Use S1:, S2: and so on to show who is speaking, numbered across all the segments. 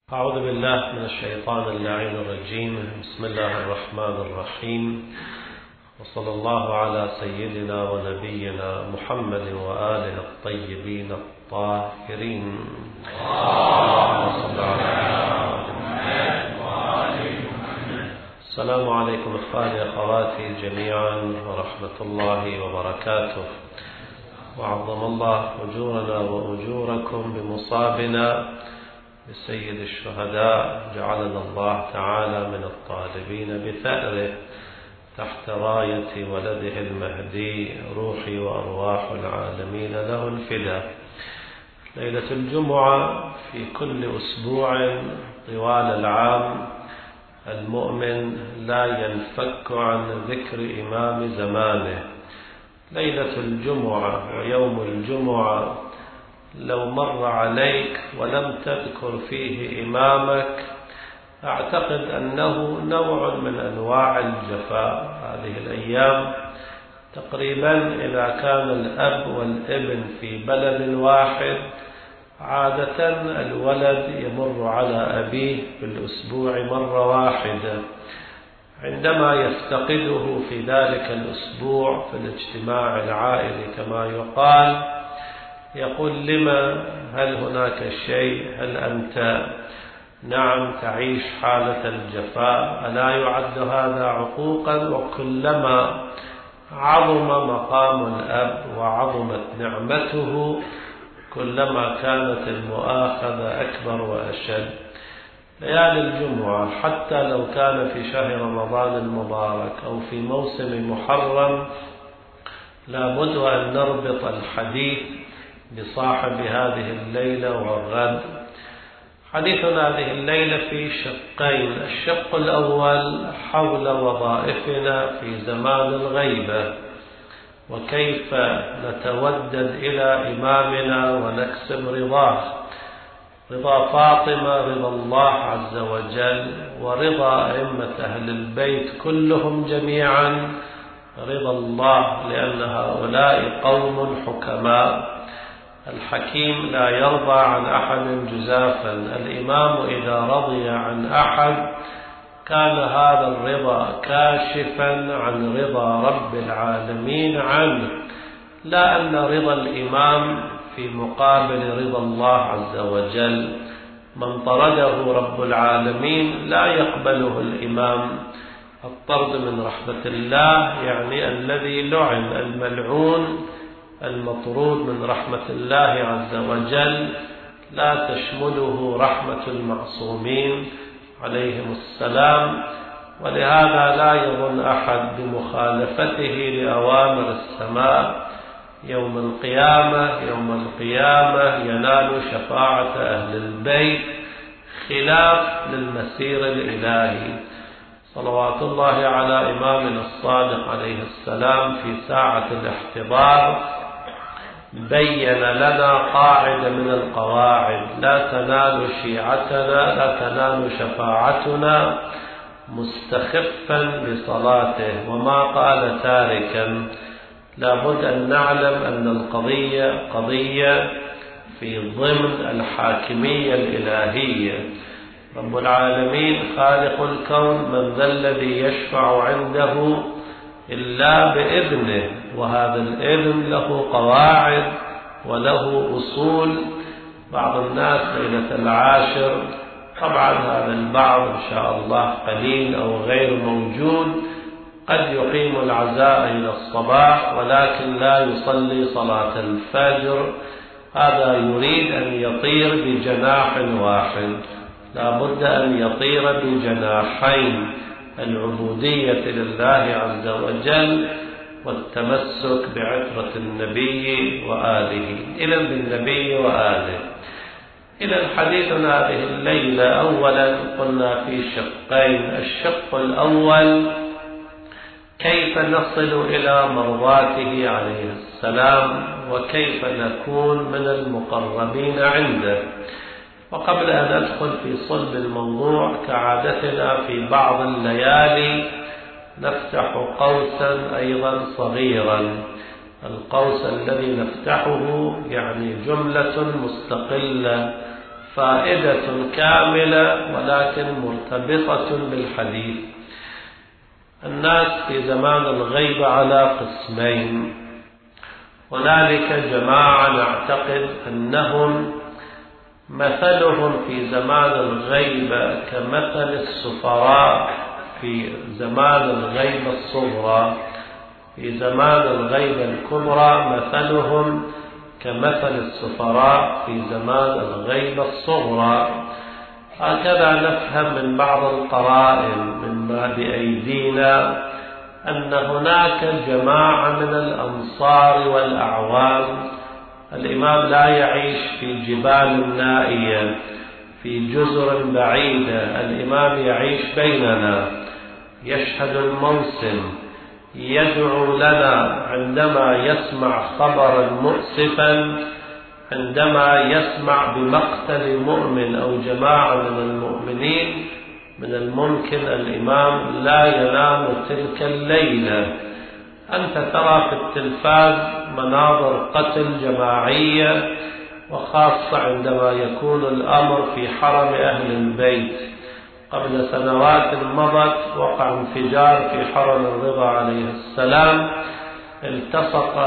S1: أعوذ بالله من الشيطان اللعين الرجيم. بسم الله الرحمن الرحيم، وصلى الله على سيدنا ونبينا محمد وآله الطيبين الطاهرين. السلام عليكم إخواني أخواتي جميعا ورحمة الله وبركاته، وعظم الله أجورنا وأجوركم بمصابنا بسيد الشهداء. جعلنا الله تعالى من الطالبين بثأره تحت راية ولده المهدي، روحي وأرواح العالمين له الفداء. ليلة الجمعة في كل أسبوع طوال العام المؤمن لا ينفك عن ذكر إمام زمانه. ليلة الجمعة ويوم الجمعة لو مر عليك ولم تذكر فيه إمامك أعتقد أنه نوع من أنواع الجفاء. هذه الأيام تقريبا إذا كان الأب والابن في بلد واحد، عادة الولد يمر على أبيه في الأسبوع مرة واحدة. عندما يفتقده في ذلك الأسبوع في الاجتماع العائلي كما يقال، يقول: لما؟ هل هناك شيء؟ هل أنت نعم تعيش حالة الجفاء؟ ألا يعد هذا عقوقا؟ وكلما عظم مقام الأب وعظمت نعمته كلما كانت المؤاخذة أكبر وأشد. ليالي الجمعة حتى لو كان في شهر رمضان المبارك أو في موسم محرم لابد أن نربط الحديث بصاحب هذه الليلة والغد. حديثنا هذه الليلة في شقين: الشق الأول حول وظائفنا في زمان الغيبة، وكيف نتودد إلى إمامنا ونكسب رضاه، رضا فاطمة، رضا الله عز وجل، ورضا أئمة أهل البيت كلهم جميعا، رضا الله، لأن هؤلاء قوم حكماء. الحكيم لا يرضى عن أحد جزافا. الإمام إذا رضي عن أحد كان هذا الرضا كاشفا عن رضا رب العالمين عنه، لا أن رضا الإمام في مقابل رضا الله عز وجل. من طرده رب العالمين لا يقبله الإمام. الطرد من رحمة الله يعني الذي لعن، الملعون المطرود من رحمة الله عز وجل لا تشمله رحمة المعصومين عليهم السلام. ولهذا لا يظن أحد بمخالفته لأوامر السماء. يوم القيامة ينال شفاعة أهل البيت خلاف للمسير الإلهي. صلوات الله على إمامنا الصادق عليه السلام في ساعة الاحتضار بين لنا قاعدة من القواعد: لا تنال شيعتنا، لا تنال شفاعتنا مستخفا بصلاته. وما قال تاركا. لابد أن نعلم أن القضية قضية في ضمن الحاكمية الإلهية. رب العالمين خالق الكون، من ذا الذي يشفع عنده إلا بإذنه، وهذا الإذن له قواعد وله أصول. بعض الناس ليلة العاشر، طبعا هذا البعض إن شاء الله قليل أو غير موجود، قد يقيم العزاء إلى الصباح ولكن لا يصلي صلاة الفجر. هذا يريد أن يطير بجناح واحد. لا بد أن يطير بجناحين: العبودية لله عز وجل والتمسك بعترة النبي وآله. إذن بالنبي وآله. إذن حديثنا هذه الليلة أولا قلنا في شقين. الشق الأول كيف نصل إلى مرضاته عليه السلام، وكيف نكون من المقربين عنده. وقبل أن أدخل في صلب الموضوع كعادتنا في بعض الليالي نفتح قوسا أيضا صغيرا. القوس الذي نفتحه يعني جملة مستقلة فائدة كاملة ولكن مرتبطة بالحديث. الناس في زمان الغيبة على قسمين. هنالك جماعة نعتقد أنهم مثلهم في زمان الغيبة كمثل السفراء في زمان الغيبة الصغرى، في زمان الغيبة الكبرى مثلهم كمثل السفراء في زمان الغيبة الصغرى. هكذا نفهم من بعض القرائن مما بأيدينا أن هناك جماعة من الأنصار والأعوام. الإمام لا يعيش في جبال نائية في جزر بعيدة، الإمام يعيش بيننا، يشهد الموسم، يدعو لنا عندما يسمع خبرا مؤسفا، عندما يسمع بمقتل مؤمن أو جماعة من المؤمنين. من الممكن الإمام لا ينام تلك الليلة. أنت ترى في التلفاز مناظر قتل جماعية، وخاصة عندما يكون الأمر في حرم أهل البيت. قبل سنوات مضت وقع انفجار في حرم الرضا عليه السلام، التصق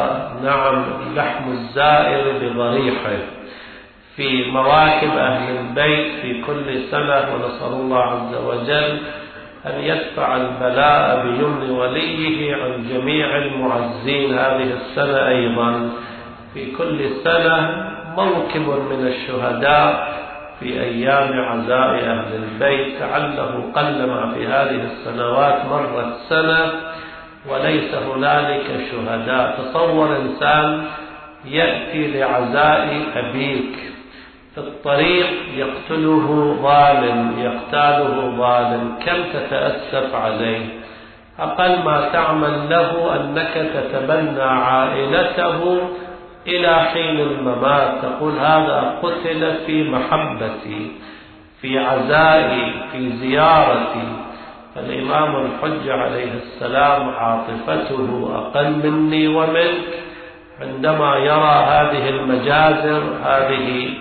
S1: لحم الزائر بضريحه في مواكب أهل البيت في كل سنة، ونسأل الله عز وجل أن يدفع البلاء بيمن وليه عن جميع المعزين. هذه السنة أيضا في كل سنة موكب من الشهداء في أيام عزاء أهل البيت، لعله قلما في هذه السنوات مرت سنة وليس هنالك شهداء. تصور إنسان يأتي لعزاء أبيك، في الطريق يقتله ظالم، يقتاله ظالم، كم تتأسف عليه؟ أقل ما تعمل له أنك تتبنى عائلته إلى حين الممات، تقول هذا قتل في محبتي، في عزائي، في زيارتي. فالإمام الحجة عليه السلام عاطفته أقل مني ومنك، عندما يرى هذه المجازر، هذه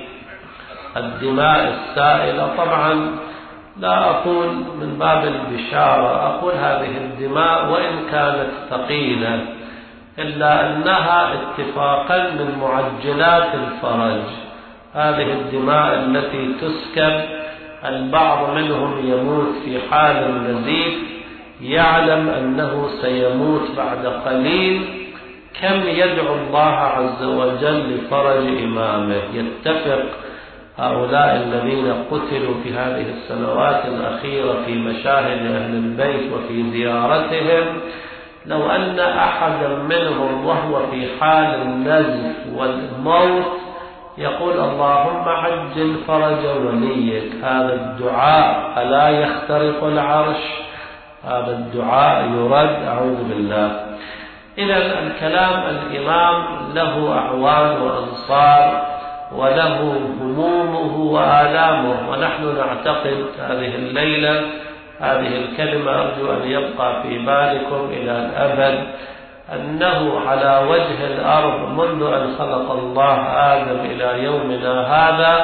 S1: الدماء السائلة، طبعا لا أقول من باب البشارة، أقول هذه الدماء وإن كانت ثقيلة إلا أنها اتفاقا من معجلات الفرج. هذه الدماء التي تسكب، البعض منهم يموت في حال النزيف، يعلم أنه سيموت بعد قليل، كم يدعو الله عز وجل لفرج إمامه. يتفق هؤلاء الذين قتلوا في هذه السنوات الأخيرة في مشاهد أهل البيت وفي زيارتهم، لو أن أحدا منهم وهو في حال النزف والموت يقول اللهم عجل فرج وليك، هذا الدعاء ألا يخترق العرش؟ هذا الدعاء يرد، أعوذ بالله. إذا الكلام الإمام له أعوان وأنصار وله همومه وآلامه، ونحن نعتقد هذه الليلة هذه الكلمة أرجو أن يبقى في بالكم إلى الأبد، أنه على وجه الأرض منذ أن خلق الله آدم إلى يومنا هذا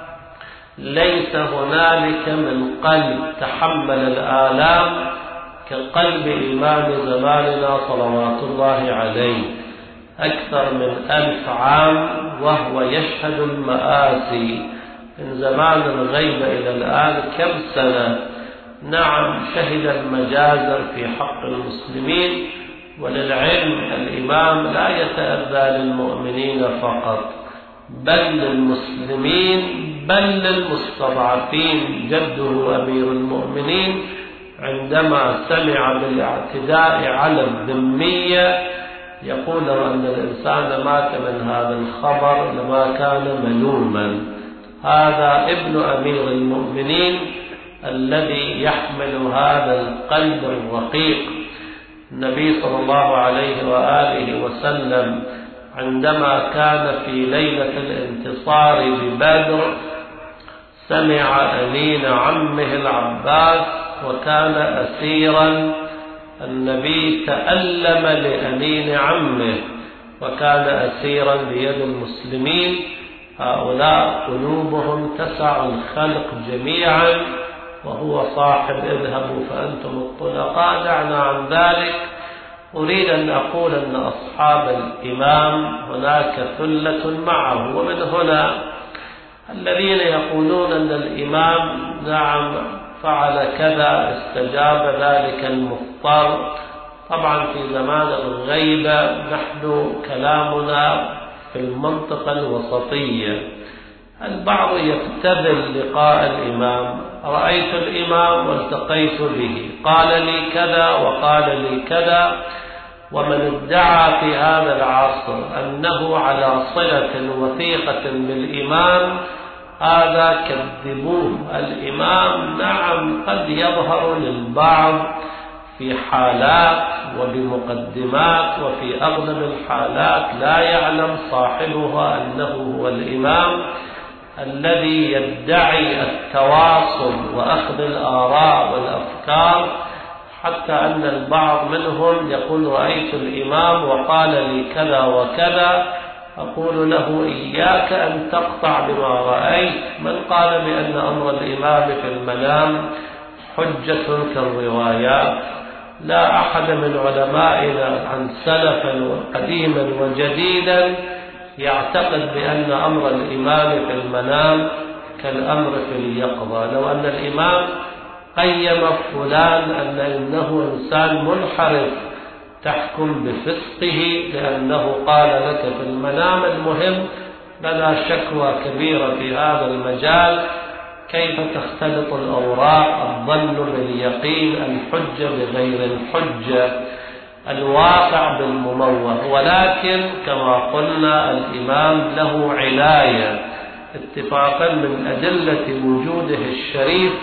S1: ليس هنالك من قلب تحمل الآلام كقلب إمام زماننا صلوات الله عليه. أكثر من 1000 عام وهو يشهد المآسي، من زمان الغيبة إلى الآن كم سنة؟ نعم، شهد المجازر في حق المسلمين. وللعلم الإمام لا يتأذى للمؤمنين فقط، بل للمسلمين، بل للمستضعفين. جده أمير المؤمنين عندما سمع بالاعتداء على الذمية يقول لو أن الإنسان مات من هذا الخبر لما كان ملوما. هذا ابن أمير المؤمنين الذي يحمل هذا القلب الرقيق. النبي صلى الله عليه وآله وسلم عندما كان في ليلة الانتصار ببدر سمع أنين عمه العباس وكان أسيرا. النبي تألم لأنين عمه وكان أسيرا بيد المسلمين، هؤلاء قلوبهم تسع الخلق جميعا، وهو صاحب اذهبوا فأنتم الطلقاء، دعنا عن ذلك. أريد أن أقول أن أصحاب الإمام هناك ثلة معه، ومن هنا الذين يقولون أن الإمام نعم فعل كذا استجاب ذلك المضطر. طبعا في زمان الغيبة نحن كلامنا في المنطقة الوسطية. البعض يقتبل لقاء الإمام، رأيت الإمام والتقيت به، قال لي كذا وقال لي كذا. ومن ادعى في هذا العصر أنه على صلة وثيقة بالإمام هذا كذبوه. الإمام نعم قد يظهر للبعض في حالات وبمقدمات، وفي أغلب الحالات لا يعلم صاحبها أنه هو الإمام الذي يدعي التواصل وأخذ الآراء والأفكار، حتى أن البعض منهم يقول رأيت الإمام وقال لي كذا وكذا. أقول له إياك أن تقطع بما رأيت. من قال بأن أمر الإمام في المنام حجة كالروايات؟ لا أحد من علمائنا عن سلفا وقديما وجديدا يعتقد بأن أمر الإمام في المنام كالأمر في اليقظة. لو أن الإمام قيم فلان أن إنه إنسان منحرف تحكم بفسقه لأنه قال لك في المنام، المهم لنا شكوى كبيرة في هذا المجال، كيف تختلط الأوراق، الظن باليقين، الحجة بغير الحجة، الواقع بالمموه. ولكن كما قلنا الإمام له عناية اتفاقا من أدلة وجوده الشريف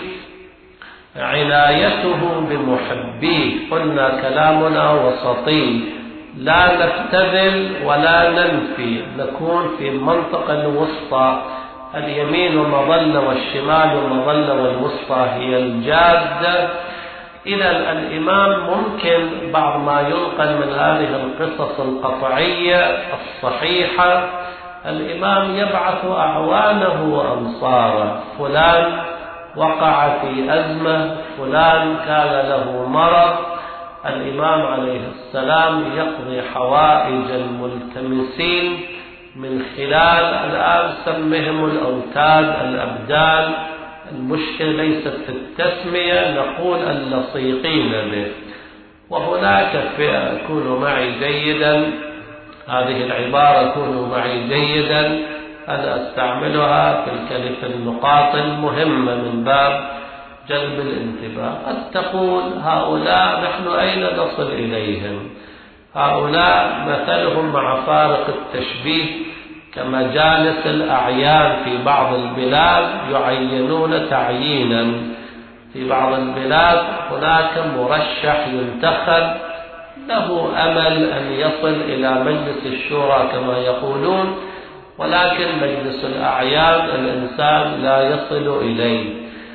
S1: عنايته بمحبيه. قلنا كلامنا وسطي، لا نختذل ولا ننفي، نكون في منطقة الوسطى، اليمين مظلة والشمال مظلة والوسطى هي الجادة. إذا الإمام ممكن بعض ما ينقل من هذه القصص القطعية الصحيحة، الإمام يبعث أعوانه وأنصاره، فلان وقع في أزمة، فلان كان له مرض، الإمام عليه السلام يقضي حوائج الملتمسين من خلال الآن سمهم الأوتاد الأبدان. المشكلة ليست في التسمية، نقول اللصيقين به. وهناك فئة، كونوا معي جيدا، هذه العبارة كونوا معي جيدا أنا أستعملها في النقاط المهمة من باب جلب الانتباه. قد تقول هؤلاء نحن أين نصل إليهم؟ هؤلاء مثلهم مع فارق التشبيه كمجالس الأعيان في بعض البلاد يعينون تعيينا. في بعض البلاد هناك مرشح ينتخب له أمل أن يصل إلى مجلس الشورى كما يقولون، ولكن مجلس الأعيان الإنسان لا يصل إليه.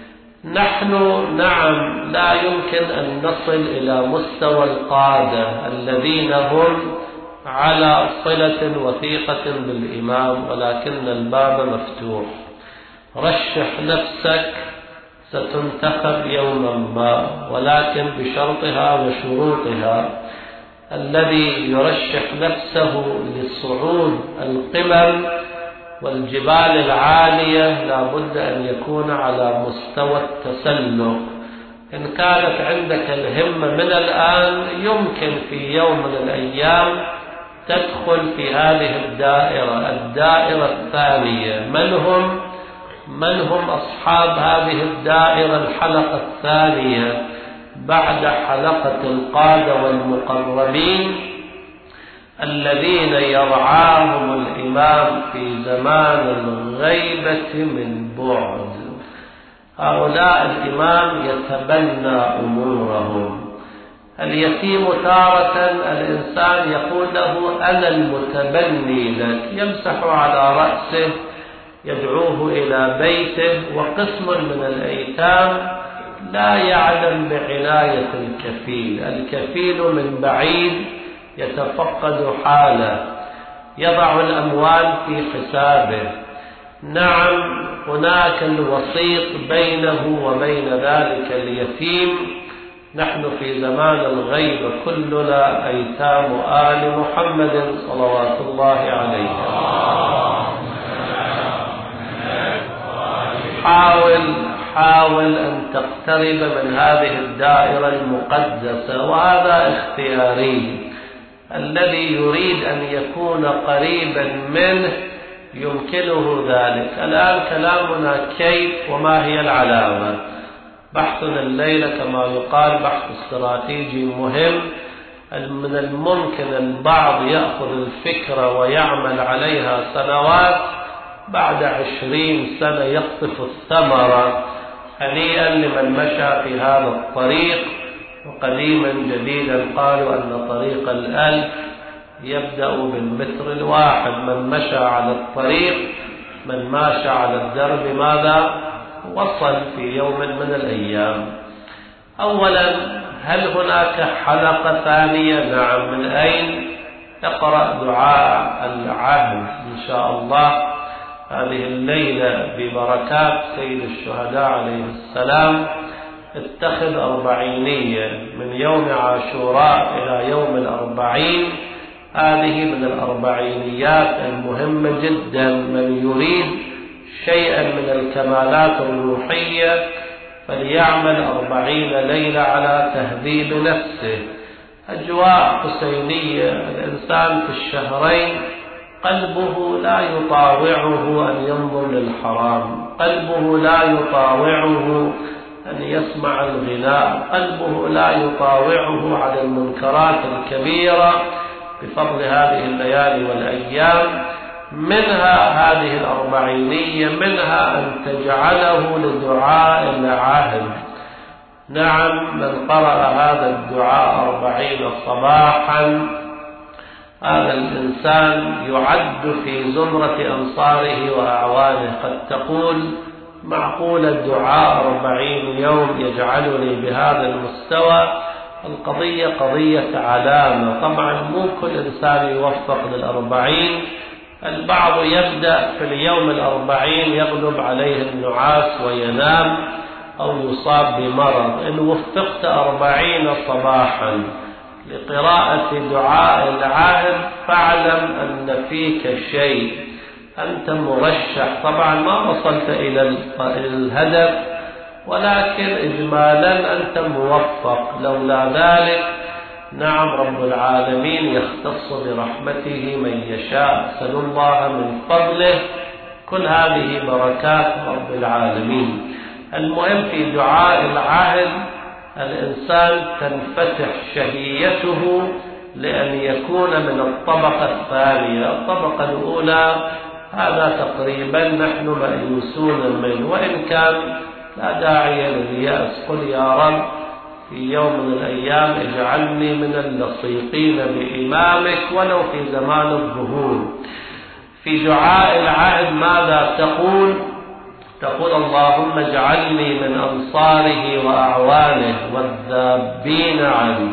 S1: نحن نعم لا يمكن أن نصل إلى مستوى القادة الذين هم على صلة وثيقة بالإمام، ولكن الباب مفتوح. رشح نفسك، ستنتخب يوما ما، ولكن بشرطها وشروطها. الذي يرشح نفسه للصعود القمم والجبال العالية لا بد أن يكون على مستوى التسلق. إن كانت عندك الهمة من الآن يمكن في يوم من الأيام تدخل في هذه الدائرة الثانية. من هم أصحاب هذه الدائرة الحلقة الثانية بعد حلقة القادة والمقربين الذين يرعاهم الإمام في زمان الغيبة من بعد؟ هؤلاء الإمام يتبنى أمورهم. اليتيم تارة الإنسان يقول له أنا المتبني لك، يمسح على رأسه، يدعوه إلى بيته. وقسم من الأيتام لا يعلم بعناية الكفيل. الكفيل من بعيد يتفقد حاله، يضع الأموال في حسابه، نعم هناك الوسيط بينه وبين ذلك اليتيم. نحن في زمان الغيب كلنا أيتام آل محمد صلوات الله عليه. حاول أن تقترب من هذه الدائرة المقدسة، وهذا اختياري. الذي يريد أن يكون قريبا منه يمكنه ذلك. الآن كلامنا كيف وما هي العلامة. بحثنا الليلة كما يقال بحث استراتيجي مهم. من الممكن البعض يأخذ الفكرة ويعمل عليها سنوات، بعد 20 سنة يقطف الثمرة. هنيئا لمن مشى في هذا الطريق. وقديما جديدا قالوا أن طريق الألف يبدأ بالمتر الواحد. من مشى على الطريق، من ماشى على الدرب، ماذا وصل في يوم من الأيام. أولا، هل هناك حلقة ثانية؟ نعم. من أين؟ اقرأ دعاء العهد إن شاء الله هذه الليلة ببركات سيد الشهداء عليه السلام. اتخذ 40 من يوم عاشوراء إلى يوم 40. هذه من 40 المهمة جدا. من يريد شيئا من الكمالات الروحية فليعمل 40 ليلة على تهذيب نفسه. أجواء حسينية. الإنسان في الشهرين قلبه لا يطاوعه أن ينظر للحرام، قلبه لا يطاوعه أن يسمع الغناء، قلبه لا يطاوعه على المنكرات الكبيرة بفضل هذه الليالي والأيام. منها هذه 40، منها أن تجعله لدعاء العهد. نعم، من قرأ هذا الدعاء 40 صباحا هذا الإنسان يعد في زمرة أنصاره وأعوانه. قد تقول معقول الدعاء 40 يوم يجعلني بهذا المستوى؟ القضية قضية علامة. طبعا مو كل إنسان يوفق لل40. البعض يبدأ في اليوم 40 يغلب عليه النعاس وينام أو يصاب بمرض. إن وفقت 40 صباحا لقراءة دعاء العهد فاعلم أن فيك شيء، أنت مرشح. طبعا ما وصلت إلى الهدف، ولكن إجمالا أنت موفق. لولا ذلك نعم رب العالمين يختص برحمته من يشاء. سل الله من فضله. كل هذه بركات رب العالمين. المهم في دعاء العهد الإنسان تنفتح شهيته لأن يكون من الطبقة الثانية. الطبقة الأولى هذا تقريبا نحن مأيوسون منه، وإن كان لا داعي لليأس. قل يا رب في يوم من الأيام اجعلني من اللصيقين بإمامك ولو في زمان الظهور. في دعاء العهد ماذا تقول؟ تقول اللهم اجعلني من أنصاره وأعوانه والذابين عنه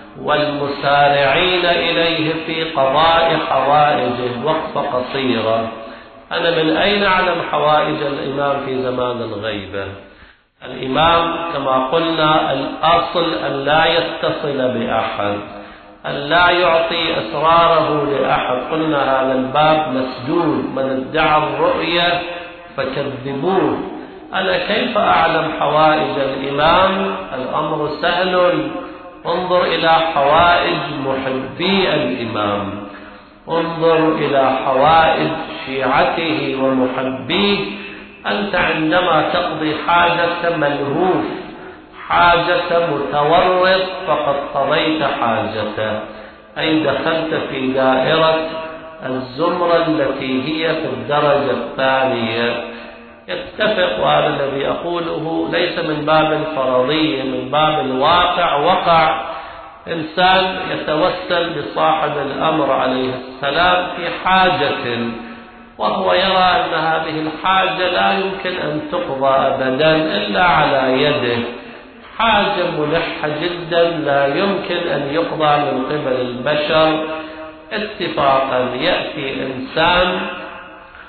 S1: والمسارعين إليه في قضاء حوائجه. وقفة قصيرة. أنا من أين أعلم حوائج الإمام في زمان الغيبة؟ الإمام كما قلنا الأصل أن لا يتصل بأحد، أن لا يعطي أسراره لأحد. قلنا هذا الباب مسدود. من ادعى الرؤية فكذبوه. أنا كيف أعلم حوائج الإمام؟ الأمر سهل. انظر إلى حوائج محبي الإمام، انظر إلى حوائج شيعته ومحبيه. أنت عندما تقضي حاجة ملهوف، حاجة متورط، فقد قضيت حاجته، أي دخلت في دائرة الزمرة التي هي في الدرجة الثانية. يتفق، وهذا الذي أقوله ليس من باب الفرضية، من باب الواقع. وقع إنسان يتوسل بصاحب الأمر عليه السلام في حاجة، وهو يرى أن هذه الحاجة لا يمكن أن تقضى أبدا إلا على يده. حاجة ملحة جدا لا يمكن أن يقضى من قبل البشر. اتفاقا يأتي إنسان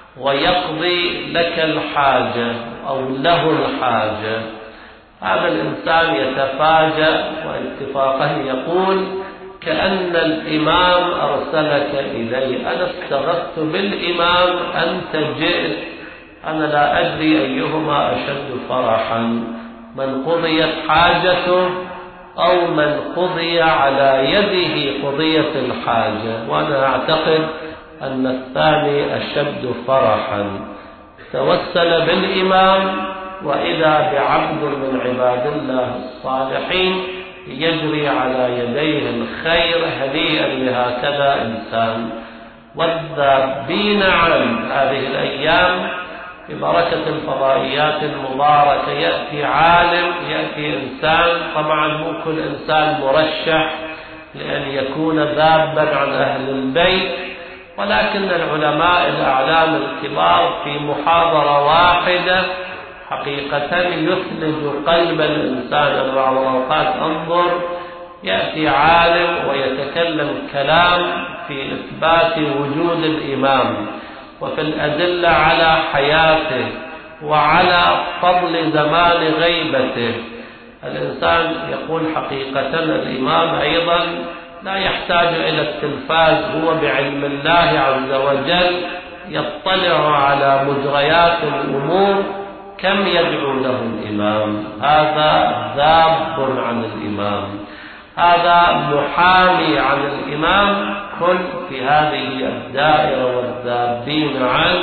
S1: ويقضي لك الحاجة أو له الحاجة، هذا الإنسان يتفاجأ واتفاقه يقول كأن الإمام أرسلك إلي، أنا استغثت بالإمام أنت جئت، أنا لا أدري أيهما أشد فرحا، من قضيت حاجته أو من قضي على يده قضية الحاجة، وأنا أعتقد أن الثاني أشد فرحا. توسل بالإمام وإذا بعبد من عباد الله الصالحين يجري على يديه الخير، هنيئا لهكذا إنسان. والذابين عن هذه الأيام ببركة الفضائيات المباركة يأتي عالم، يأتي إنسان، طبعا مو كل إنسان مرشح لأن يكون ذابا عن أهل البيت، ولكن العلماء الأعلام الكبار في محاضرة واحدة حقيقة يثلج قلب الإنسان. بعض الأوقات انظر يأتي عالم ويتكلم كلام في إثبات وجود الإمام وفي الأدلة على حياته وعلى فضل زمان غيبته. الإنسان يقول حقيقة الإمام أيضا لا يحتاج إلى التلفاز، هو بعلم الله عز وجل يطلع على مجريات الأمور، كم يدعو له الإمام؟ هذا ذاب عن الإمام، هذا محامي عن الإمام. كن في هذه الدائرة والذابين عنه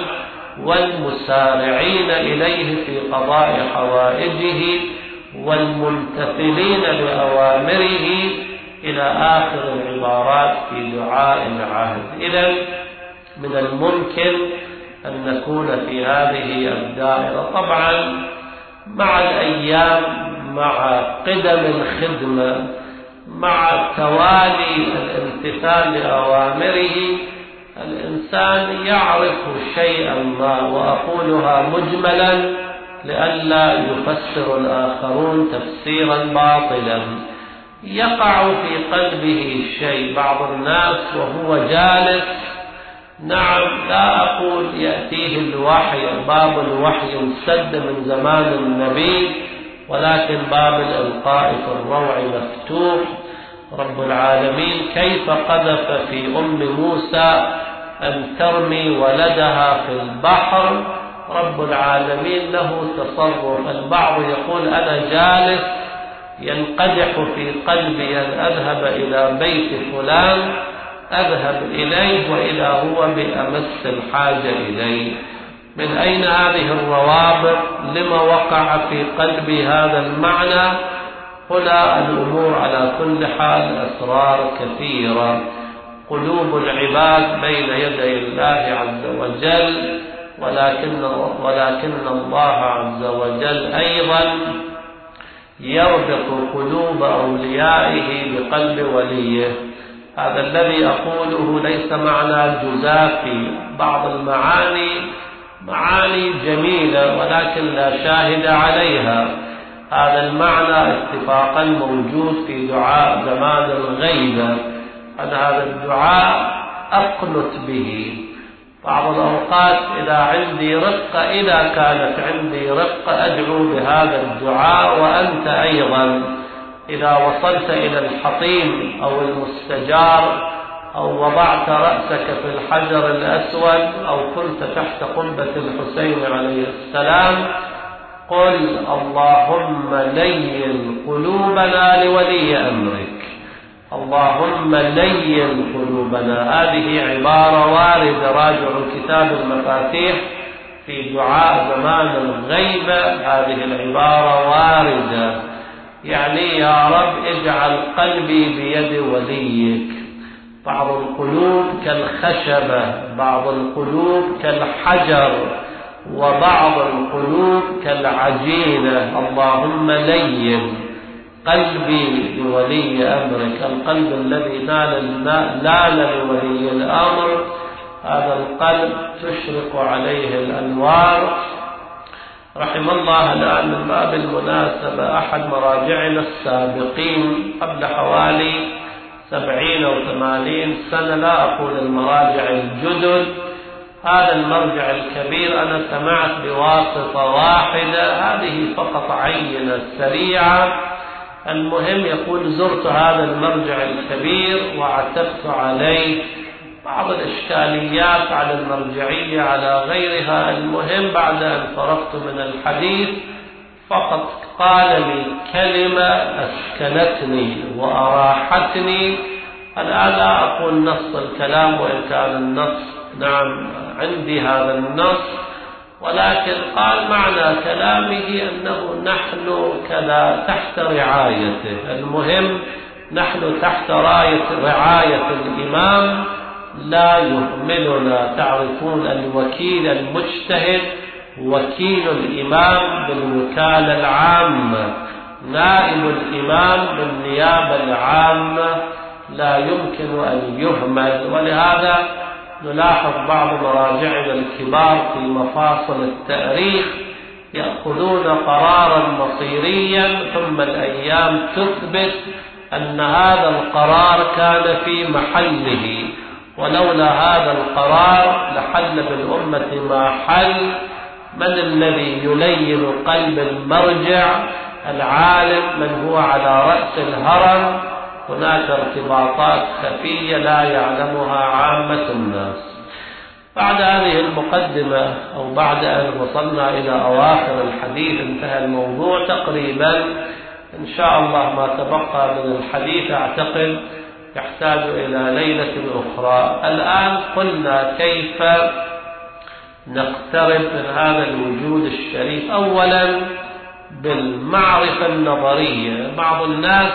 S1: والمسارعين إليه في قضاء حوائجه والممتثلين لأوامره إلى آخر العبارات في دعاء العهد. إذن من الممكن أن نكون في هذه الدائرة. طبعا مع الأيام، مع قدم الخدمة، مع توالي الامتثال لأوامره، الإنسان يعرف شيئا ما، وأقولها مجملا لئلا يفسر الآخرون تفسيرا باطلا. يقع في قلبه شيء، بعض الناس وهو جالس، نعم لا أقول يأتيه الوحي، باب الوحي انسد من زمان النبي، ولكن باب الإلقاء في الروع مفتوح. رب العالمين كيف قذف في أم موسى أن ترمي ولدها في البحر، رب العالمين له تصرف. البعض يقول أنا جالس ينقدح في قلبي أن أذهب إلى بيت فلان، أذهب إليه وإذا هو بأمس الحاجة إليه. من أين هذه الروابط؟ لما وقع في قلبي هذا المعنى؟ هنا الأمور على كل حال أسرار كثيرة. قلوب العباد بين يدي الله عز وجل، ولكن الله عز وجل أيضا يربط قلوب أوليائه بقلب وليه. هذا الذي أقوله ليس معنى جزافي، بعض المعاني معاني جميلة ولكن لا شاهد عليها. هذا المعنى اتفاقا موجود في دعاء زمان الغيبة، أن هذا الدعاء أقنت به. بعض الأوقات إذا كانت عندي رقة أدعو بهذا الدعاء، وأنت أيضا إذا وصلت إلى الحطيم أو المستجار أو وضعت رأسك في الحجر الأسود أو كنت تحت قبة الحسين عليه السلام، قل اللهم لين قلوبنا لولي أمرك، اللهم لين قلوبنا. هذه عبارة واردة، راجعوا كتاب المفاتيح في دعاء زمان الغيبة، هذه العبارة واردة، يعني يا رب اجعل قلبي بيد وليك. بعض القلوب كالخشبة، بعض القلوب كالحجر، وبعض القلوب كالعجينة. اللهم لين قلبي لولي أمرك، القلب الذي نال لولي الأمر، هذا القلب تشرق عليه الأنوار. رحم الله الآن من باب المناسبة أحد مراجعنا السابقين قبل حوالي 70 أو 80 سنة، لا أقول المراجع الجدد، هذا المرجع الكبير أنا سمعت بواسطة واحدة، هذه فقط عينة سريعة. المهم يقول زرت هذا المرجع الكبير وعتبت عليه بعض الإشكاليات على المرجعية على غيرها. المهم بعد أن فرغت من الحديث فقط قال لي كلمة أسكنتني وأراحتني. الآن لا أقول نص الكلام وإن كان النص نعم عندي هذا النص، ولكن قال معنى كلامه أنه نحن كذا تحت رعايته. المهم نحن تحت رعاية الإمام لا يهملنا. تعرفون الوكيل المجتهد وكيل الإمام بالوكالة العامة، نائب الإمام بالنيابة العامة لا يمكن أن يهمل. ولهذا نلاحظ بعض مراجعنا الكبار في مفاصل التاريخ يأخذون قرارا مصيريا ثم الأيام تثبت أن هذا القرار كان في محله، ولولا هذا القرار لحل بالأمة ما حل. من الذي يلين قلب المرجع العالم؟ من هو على رأس الهرم. هناك ارتباطات خفية لا يعلمها عامة الناس. بعد هذه المقدمة أو بعد أن وصلنا إلى أواخر الحديث انتهى الموضوع تقريبا. إن شاء الله ما تبقى من الحديث أعتقد يحتاج إلى ليلة أخرى. الآن قلنا كيف نقترب من هذا الوجود الشريف. أولا بالمعرفة النظرية. بعض الناس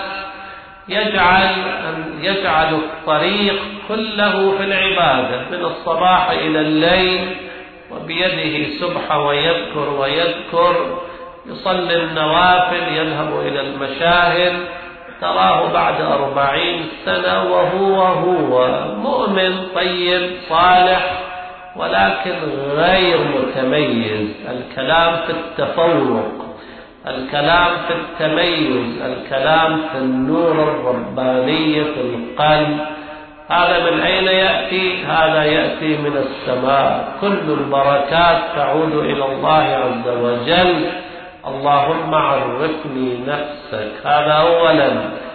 S1: يجعل الطريق كله في العبادة من الصباح إلى الليل، وبيده سبحة ويذكر يصلي النوافل، يذهب إلى المشاهد، تراه بعد 40 سنة وهو مؤمن طيب صالح ولكن غير متميز. الكلام في التفوق، الكلام في التميز، الكلام في النور الرباني في القلب. هذا من أين يأتي؟ هذا يأتي من السماء. كل البركات تعود إلى الله عز وجل. اللهم عرفني نفسك، هذا أولا،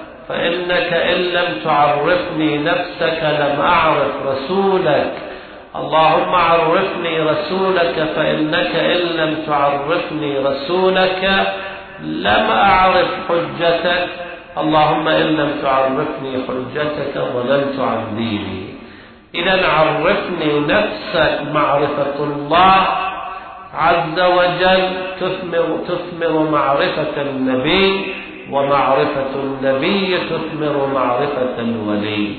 S1: فإنك إن لم تعرفني نفسك لم أعرف رسولك. اللهم عرفني رسولك، فإنك إن لم تعرفني رسولك لم أعرف حجتك. اللهم إن لم تعرفني حجتك ضللت عن ديني. إذا عرفني نفسك. معرفة الله عز وجل تثمر معرفة النبي، ومعرفة النبي تثمر معرفة الولي.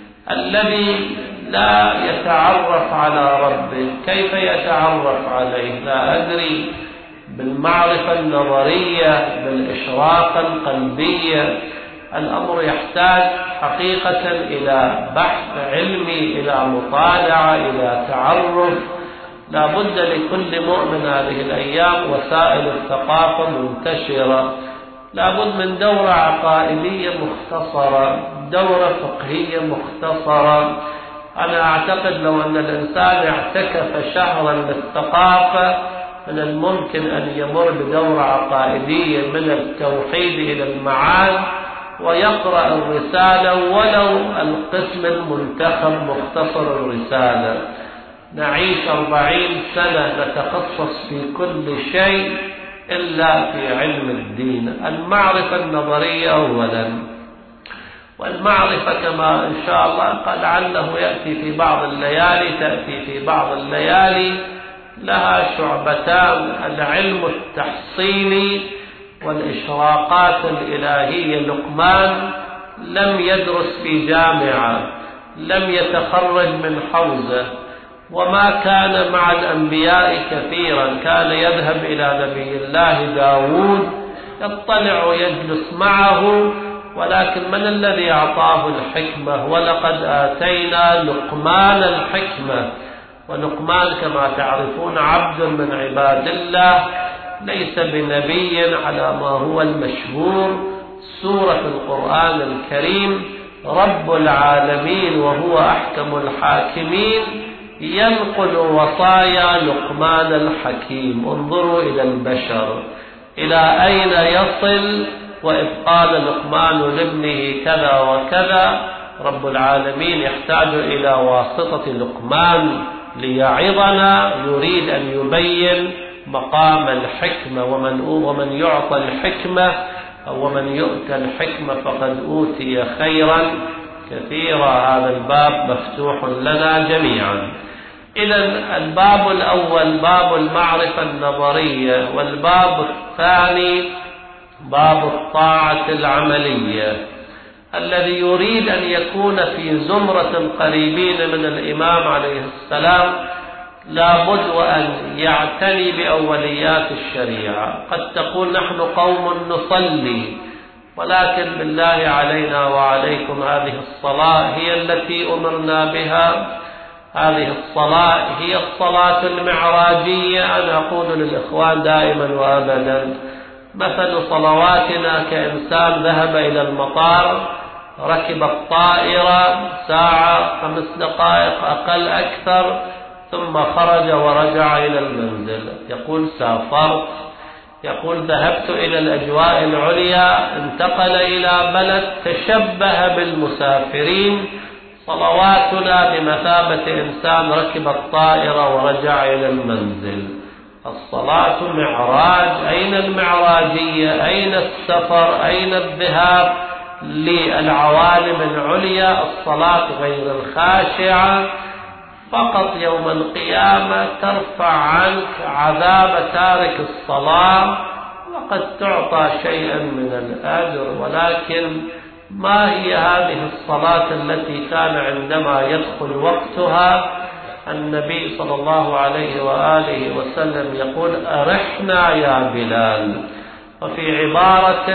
S1: الذي لا يتعرف على ربه كيف يتعرف عليه؟ لا أدري. بالمعرفة النظرية، بالإشراقة القلبية. الأمر يحتاج حقيقة إلى بحث علمي، إلى مطالعة، إلى تعرف. لا بد لكل مؤمن هذه الأيام وسائل الثقافة منتشرة. لا بد من دورة عقائدية مختصرة، دورة فقهية مختصرة. أنا أعتقد لو أن الإنسان اعتكف شهرا للثقافة من الممكن أن يمر بدورة عقائدية من التوحيد إلى المعاد، ويقرأ الرسالة ولو القسم المنتخب مختصر الرسالة. نعيش 40 سنة نتخصص في كل شيء إلا في علم الدين. المعرفة النظرية أولا، والمعرفة كما إن شاء الله قد لعله يأتي في بعض الليالي، تأتي في بعض الليالي، لها شعبتان: العلم التحصيلي والإشراقات الإلهية. لقمان لم يدرس في جامعة، لم يتخرج من حوزة، وما كان مع الأنبياء كثيرا. كان يذهب إلى نبي الله داود يطلع ويجلس معه، ولكن من الذي أعطاه الحكمة؟ ولقد آتينا لقمان الحكمة. ولقمان كما تعرفون عبد من عباد الله، ليس بنبي على ما هو المشهور. سورة القرآن الكريم رب العالمين وهو أحكم الحاكمين ينقل وصايا لقمان الحكيم. انظروا إلى البشر إلى أين يصل، وإذ قال لقمان لابنه كذا وكذا. رب العالمين يحتاج إلى واسطة لقمان ليعظنا، يريد أن يبين مقام الحكمة، ومن يعطى الحكمة أو ومن يؤتى الحكمة فقد أوتي خيرا كثيرا. هذا الباب مفتوح لنا جميعا. إذا الباب الأول باب المعرفة النظرية، والباب الثاني باب الطاعة العملية. الذي يريد أن يكون في زمرة قريبين من الإمام عليه السلام لابد وأن يعتني بأوليات الشريعة. قد تقول نحن قوم نصلي، ولكن بالله علينا وعليكم هذه الصلاة هي التي أمرنا بها. هذه الصلاة هي الصلاة المعراجية. أنا أقول للإخوان دائما وأبدا مثل صلواتنا كإنسان ذهب إلى المطار، ركب الطائرة ساعة 5 دقائق أقل أكثر، ثم خرج ورجع إلى المنزل، يقول سافرت، يقول ذهبت إلى الأجواء العليا، انتقل إلى بلد تشبه بالمسافرين. صلواتنا بمثابة إنسان ركب الطائرة ورجع إلى المنزل. الصلاة معراج. أين المعراجية؟ أين السفر؟ أين الذهاب للعوالم العليا؟ الصلاة غير الخاشعة فقط يوم القيامة ترفع عنك عذاب تارك الصلاة، وقد تعطى شيئا من الأجر. ولكن ما هي هذه الصلاة التي كان عندما يدخل وقتها النبي صلى الله عليه وآله وسلم يقول أرحنا يا بلال، وفي عبارة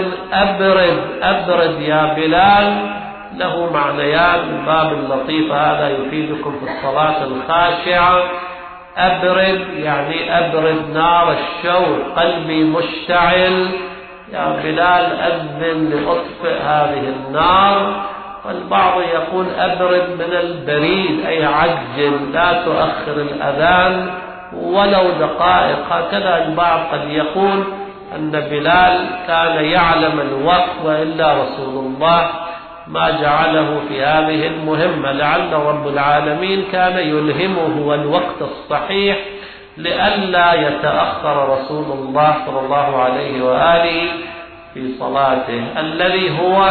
S1: أبرد يا بلال، له معنيان من باب اللطيف، هذا يفيدكم في الصلاة الخاشعة. أبرد يعني أبرد نار الشوق، قلبي مشتعل، يا بلال أذن لأطفئ هذه النار. والبعض يقول أبرد من البريد، أي عجل، لا تؤخر الأذان ولو دقائق. هكذا البعض قد يقول أن بلال كان يعلم الوقت، وإلا رسول الله ما جعله في هذه المهمة. لعل رب العالمين كان يلهمه الوقت الصحيح لئلا يتأخر رسول الله صلى الله عليه وآله في صلاته. الذي هو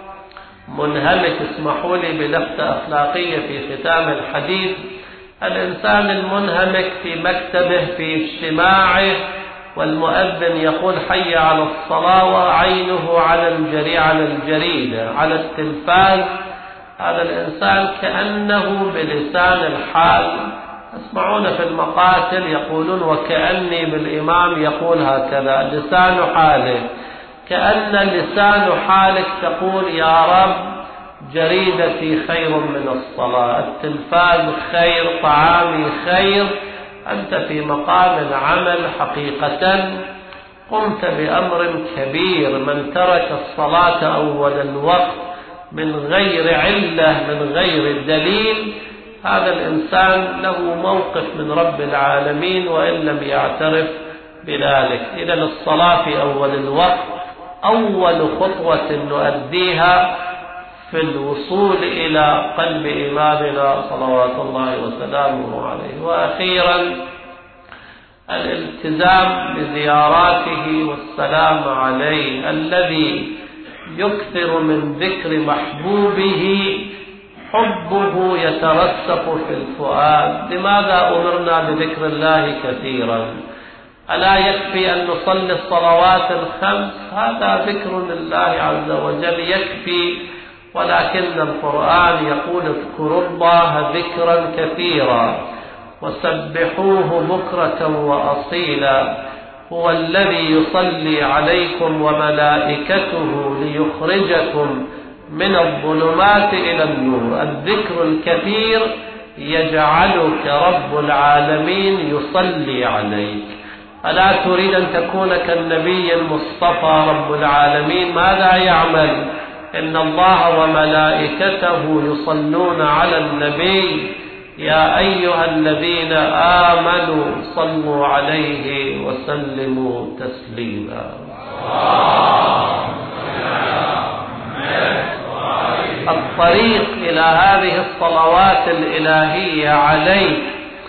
S1: منهمك، اسمحوا لي بلفتة أخلاقية في ختام الحديث، الإنسان المنهمك في مكتبه في اجتماعه والمؤذن يقول حي على الصلاة وعينه على الجريدة على التلفاز، هذا الإنسان كأنه بلسان الحال. تسمعون في المقاتل يقولون وكأني بالإمام يقول هكذا، لسان حاله، كأن لسان حالك تقول يا رب جريدتي خير من الصلاة، التلفاز خير، طعامي خير. أنت في مقام العمل حقيقة قمت بأمر كبير. من ترك الصلاة أول الوقت من غير علة من غير دليل، هذا الإنسان له موقف من رب العالمين وإن لم يعترف بذلك. إذا الصلاة في أول الوقت أول خطوة نؤديها في الوصول إلى قلب إمامنا صلوات الله وسلامه عليه. وأخيرا الالتزام بزياراته والسلام عليه. الذي يكثر من ذكر محبوبه حبه يترسخ في الفؤاد. لماذا أمرنا بذكر الله كثيرا؟ ألا يكفي أن نصلي الصلوات الخمس؟ هذا ذكر لله عز وجل يكفي، ولكن القرآن يقول اذكروا الله ذكرا كثيرا وسبحوه بكرة وأصيلا. هو الذي يصلي عليكم وملائكته ليخرجكم من الظلمات إلى النور. الذكر الكثير يجعلك رب العالمين يصلي عليك. ألا تريد أن تكون كالنبي المصطفى؟ رب العالمين ماذا يعمل؟ إن الله وملائكته يصلون على النبي يا أيها الذين آمنوا صلوا عليه وسلموا تسليما. الطريق إلى هذه الصلوات الإلهية عليك